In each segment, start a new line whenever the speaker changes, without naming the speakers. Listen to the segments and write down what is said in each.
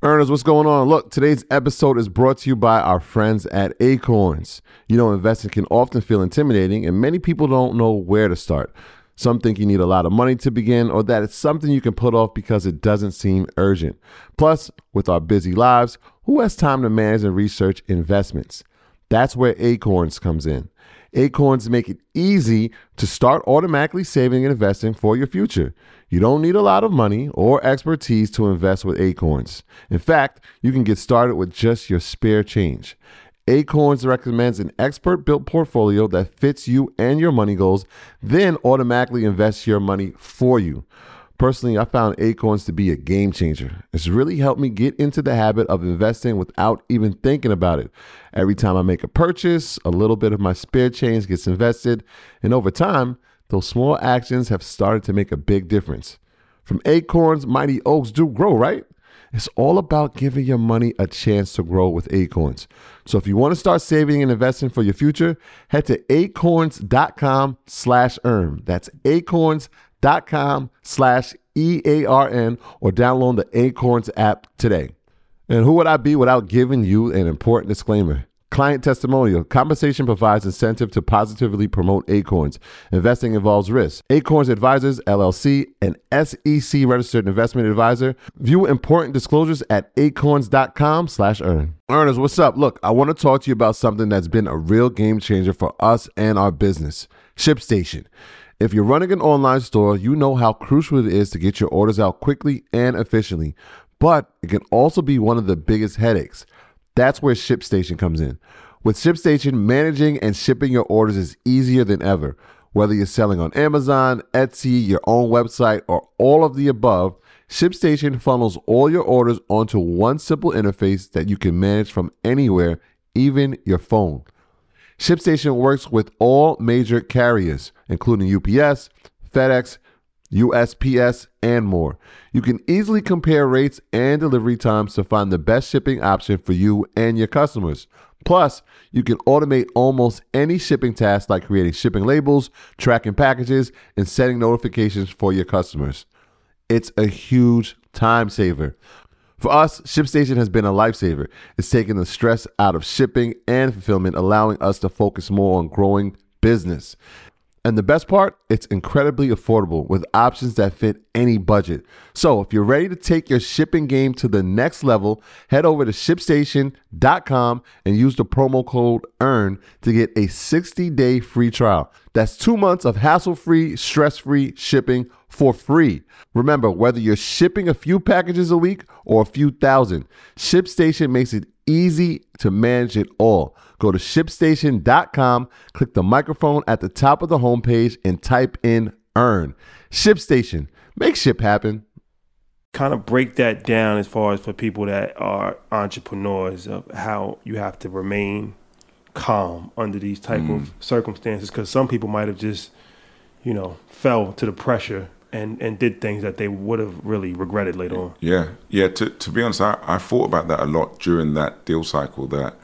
Earners, what's going on? Look, today's episode is brought to you by our friends at Acorns. You know, investing can often feel intimidating, and many people don't know where to start. Some think you need a lot of money to begin, or that it's something you can put off because it doesn't seem urgent. Plus, with our busy lives, who has time to manage and research investments? That's where Acorns comes in. Acorns make it easy to start automatically saving and investing for your future. You don't need a lot of money or expertise to invest with Acorns. In fact, you can get started with just your spare change. Acorns recommends an expert-built portfolio that fits you and your money goals, then automatically invests your money for you. Personally, I found Acorns to be a game changer. It's really helped me get into the habit of investing without even thinking about it. Every time I make a purchase, a little bit of my spare change gets invested, and over time, those small actions have started to make a big difference. From Acorns, mighty oaks do grow, right? It's all about giving your money a chance to grow with Acorns. So if you want to start saving and investing for your future, head to acorns.com/earn. That's acorns.com/EARN or download the Acorns app today. And who would I be without giving you an important disclaimer? Client testimonial. Compensation provides incentive to positively promote Acorns. Investing involves risk. Acorns Advisors, LLC, an SEC registered investment advisor. View important disclosures at acorns.com/earn. Earners, what's up? Look, I want to talk to you about something that's been a real game changer for us and our business. ShipStation. If you're running an online store, you know how crucial it is to get your orders out quickly and efficiently. But it can also be one of the biggest headaches. That's where ShipStation comes in. With ShipStation, managing and shipping your orders is easier than ever. Whether you're selling on Amazon, Etsy, your own website, or all of the above, ShipStation funnels all your orders onto one simple interface that you can manage from anywhere, even your phone. ShipStation works with all major carriers, including UPS, FedEx, USPS, and more. You can easily compare rates and delivery times to find the best shipping option for you and your customers. Plus, you can automate almost any shipping task like creating shipping labels, tracking packages, and setting notifications for your customers. It's a huge time saver. For us, ShipStation has been a lifesaver. It's taken the stress out of shipping and fulfillment, allowing us to focus more on growing business. And the best part, it's incredibly affordable with options that fit any budget. So if you're ready to take your shipping game to the next level, head over to ShipStation.com and use the promo code EARN to get a 60-day free trial. That's 2 months of hassle-free, stress-free shipping for free. Remember, whether you're shipping a few packages a week or a few thousand, ShipStation makes it easy to manage it all. Go to ShipStation.com, click the microphone at the top of the homepage, and type in EARN. ShipStation. Make ship happen.
Kind of break that down as far as for people that are entrepreneurs of how you have to remain calm under these type of circumstances, because some people might have just, fell to the pressure and did things that they would have really regretted later on.
Yeah. To be honest, I thought about that a lot during that deal cycle. That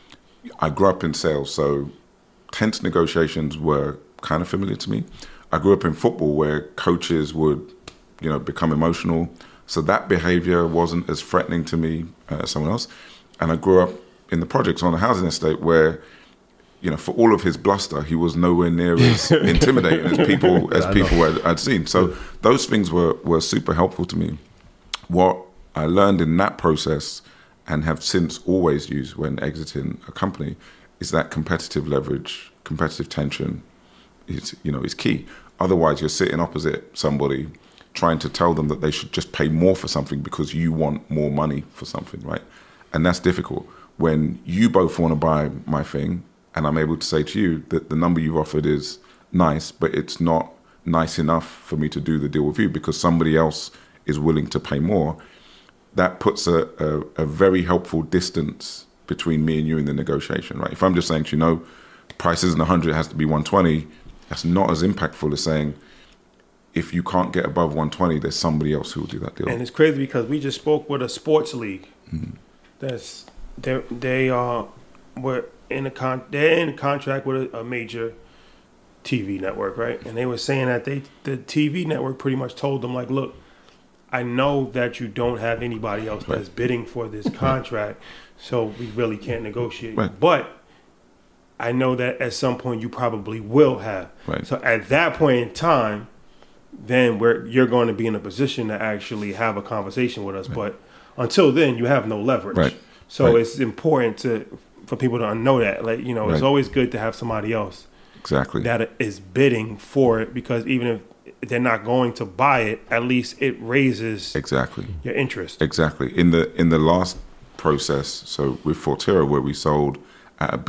I grew up in sales, so tense negotiations were kind of familiar to me. I grew up in football where coaches would, become emotional. So that behavior wasn't as threatening to me as someone else. And I grew up in the projects on a housing estate where, for all of his bluster, he was nowhere near as intimidating as people I'd seen. So those things were super helpful to me. What I learned in that process and have since always used when exiting a company is that competitive leverage, competitive tension is key. Otherwise, you're sitting opposite somebody trying to tell them that they should just pay more for something because you want more money for something, right? And that's difficult. When you both want to buy my thing and I'm able to say to you that the number you've offered is nice, but it's not nice enough for me to do the deal with you because somebody else is willing to pay more, that puts a very helpful distance between me and you in the negotiation, right? If I'm just saying to price isn't 100, it has to be 120, that's not as impactful as saying, if you can't get above 120, there's somebody else who will do that deal.
And it's crazy because we just spoke with a sports league.
Mm-hmm.
They're in a contract with a major TV network, right? And they were saying that the TV network pretty much told them, like, look, I know that you don't have anybody else that's bidding for this contract, so we really can't negotiate.
Right.
But I know that at some point you probably will have.
Right.
So at that point in time, then you're going to be in a position to actually have a conversation with us. Right. But until then, you have no leverage.
Right.
So it's important for people to know that. Like, you know, it's always good to have somebody else that is bidding for it, because even if they're not going to buy it, at least it raises your interest.
Exactly. In the last process, so with Forterra, where we sold at €1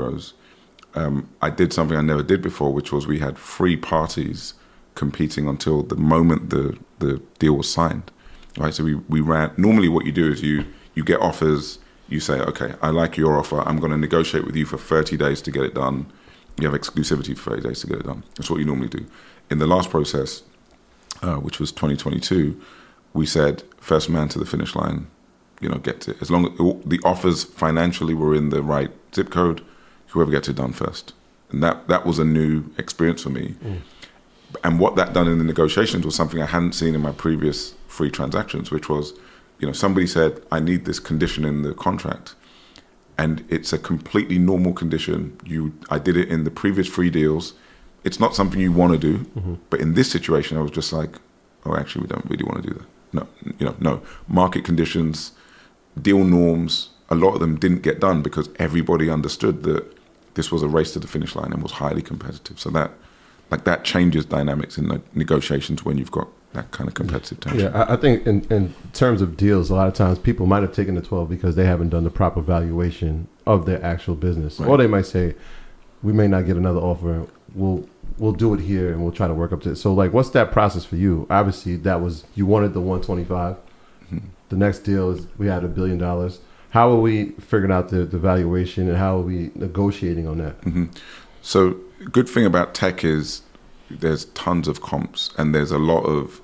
billion, I did something I never did before, which was we had 3 parties competing until the moment the deal was signed. Right. So we ran. Normally, what you do is you get offers. You say, okay, I like your offer. I'm going to negotiate with you for 30 days to get it done. You have exclusivity for 30 days to get it done. That's what you normally do. In the last process, which was 2022, we said first man to the finish line, you know, get to, as long as the offers financially were in the right zip code, whoever gets it done first. And that was a new experience for me. And what that done in the negotiations was something I hadn't seen in my previous 3 transactions, which was, you know, somebody said, I need this condition in the contract. And it's a completely normal condition. I did it in the previous 3 deals. It's not something you want to do. But in this situation, I was just like, oh, actually, we don't really want to do that. No. Market conditions, deal norms, a lot of them didn't get done because everybody understood that this was a race to the finish line and was highly competitive. So that changes dynamics in the negotiations when you've got that kind of competitive tension.
Yeah, I think in terms of deals, a lot of times people might have taken the 12 because they haven't done the proper valuation of their actual business. Right. Or they might say, we may not get another offer. We'll do it here and we'll try to work up to it. So, like, what's that process for you? Obviously, you wanted the 125. The next deal is we had $1 billion. How are we figuring out the valuation, and how are we negotiating on that?
So, good thing about tech is there's tons of comps, and there's a lot of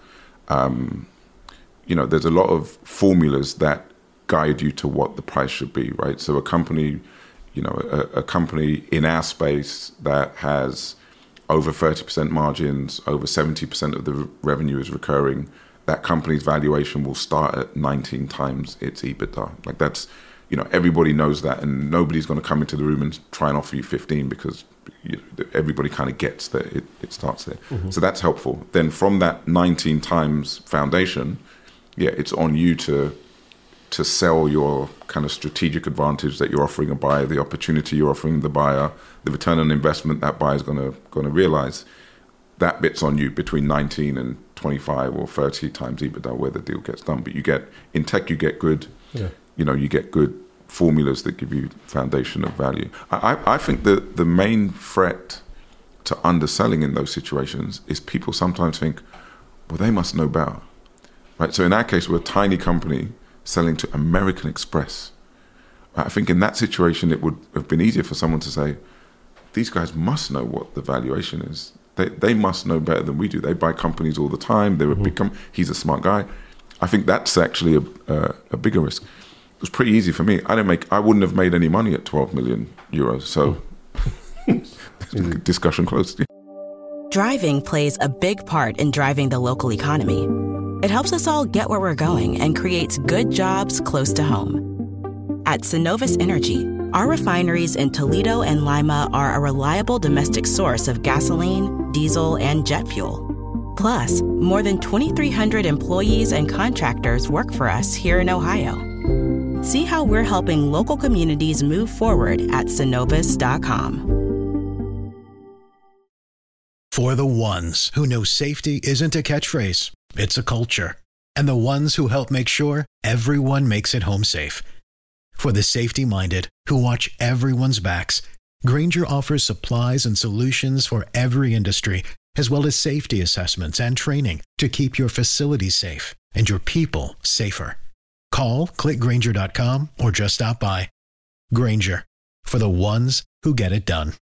there's a lot of formulas that guide you to what the price should be, right? So a company in our space that has over 30% margins, over 70% of the revenue is recurring, that company's valuation will start at 19 times its EBITDA. Like, that's, everybody knows that, and nobody's going to come into the room and try and offer you 15 because everybody kind of gets that it starts there. So that's helpful. Then from that 19 times foundation, it's on you to sell your kind of strategic advantage that you're offering a buyer, the opportunity you're offering the buyer, the return on investment that buyer's going to realize. That bit's on you between 19 and 25 or 30 times EBITDA where the deal gets done. But in tech, you get good, you get good formulas that give you foundation of value. I think that the main threat to underselling in those situations is people sometimes think, well, they must know better, right? So in our case, we're a tiny company selling to American Express. I think in that situation, it would have been easier for someone to say, these guys must know what the valuation is. They must know better than we do. They buy companies all the time. They're a big he's a smart guy. I think that's actually a bigger risk. It was pretty easy for me. I wouldn't have made any money at 12 million euros. So discussion closed.
Driving plays a big part in driving the local economy. It helps us all get where we're going and creates good jobs close to home. At Synovus Energy, our refineries in Toledo and Lima are a reliable domestic source of gasoline, diesel, and jet fuel. Plus, more than 2,300 employees and contractors work for us here in Ohio. See how we're helping local communities move forward at Synovus.com.
For the ones who know safety isn't a catchphrase, it's a culture. And the ones who help make sure everyone makes it home safe. For the safety-minded who watch everyone's backs, Grainger offers supplies and solutions for every industry, as well as safety assessments and training to keep your facilities safe and your people safer. Call, click Grainger.com, or just stop by. Grainger, for the ones who get it done.